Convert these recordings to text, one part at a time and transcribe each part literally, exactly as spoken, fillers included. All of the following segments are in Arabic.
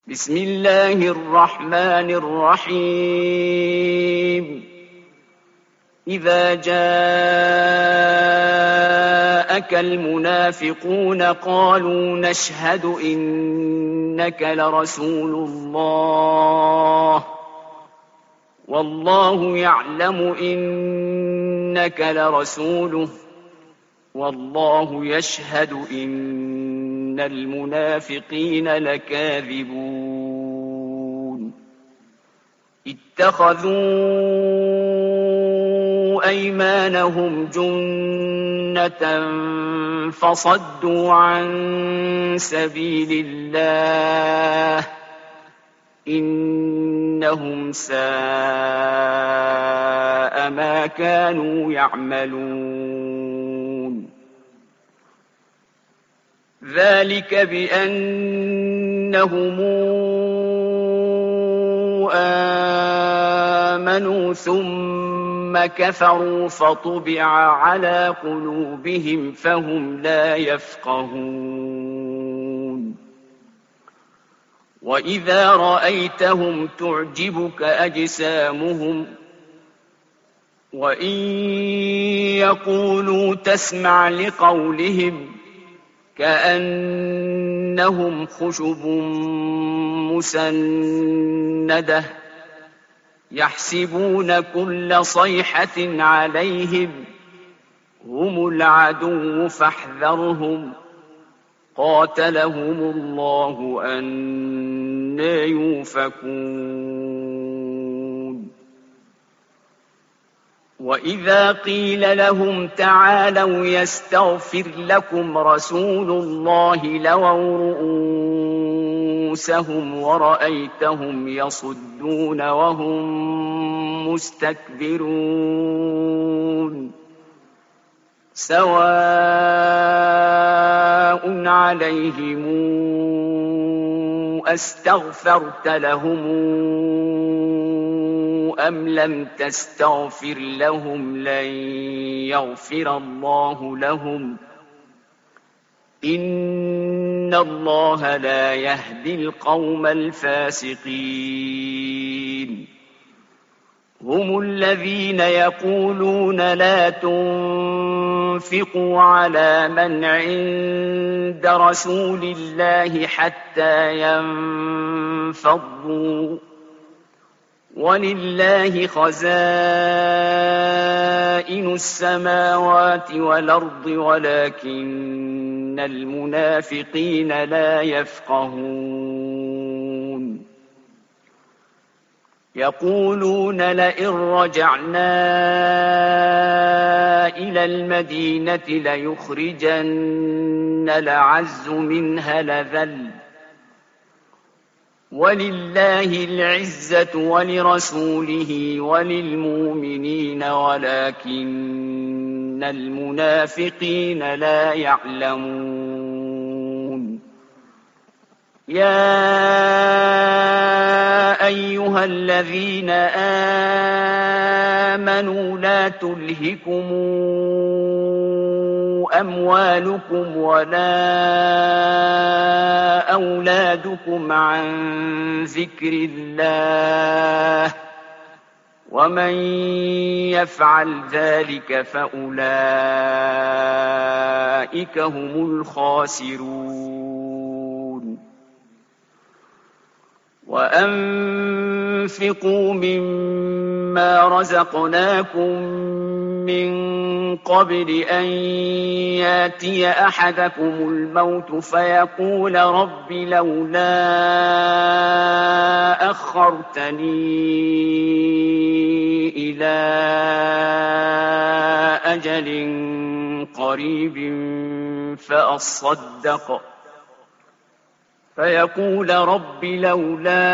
بسم الله الرحمن الرحيم إذا جاءك المنافقون قالوا نشهد إنك لرسول الله والله يعلم إنك لرسوله والله يشهد إن المنافقين لكاذبون اتخذوا أيمانهم جنة فصدوا عن سبيل الله إنهم ساء ما كانوا يعملون ذلك بأنهم آمنوا ثم كفروا فطبع على قلوبهم فهم لا يفقهون وإذا رأيتهم تعجبك أجسامهم وإن يقولوا تسمع لقولهم كأنهم خشب مسندة يحسبون كل صيحة عليهم هم العدو فاحذرهم قاتلهم الله أنى يؤفكون وإذا قيل لهم تعالوا يستغفر لكم رسول الله لووا رؤوسهم ورأيتهم يصدون وهم مستكبرون سواء عليهم أستغفرت لهم أم لم تستغفر لهم لن يغفر الله لهم إن الله لا يهدي القوم الفاسقين هم الذين يقولون لا تنفقوا على من عند رسول الله حتى ينفضوا ولله خزائن السماوات والأرض ولكن المنافقين لا يفقهون يقولون لئن رجعنا إلى المدينة ليخرجن الأعز منها الأذل ولله العزة ولرسوله وللمؤمنين ولكن المنافقين لا يعلمون يا أيها الذين آمنوا لا تلهكم أموالكم ولا أولادكم عن ذكر الله ومن يفعل ذلك فأولئك هم الخاسرون وأنفقوا مما رزقناكم من قبل أن ياتي أحدكم الموت فيقول رب لولا أخرتني إلى أجل قريب فأصدق فيقول رب لولا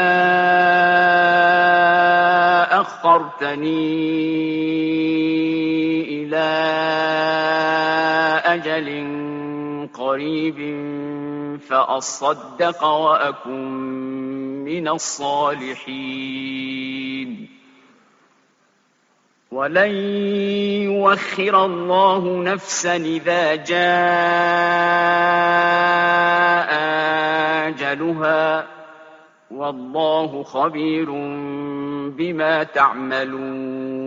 أخرتني إلى أجل قريب فأصدق وأكن من الصالحين ولن يؤخر الله نفسا إذا جاء أجلها والله خبير بما تعملون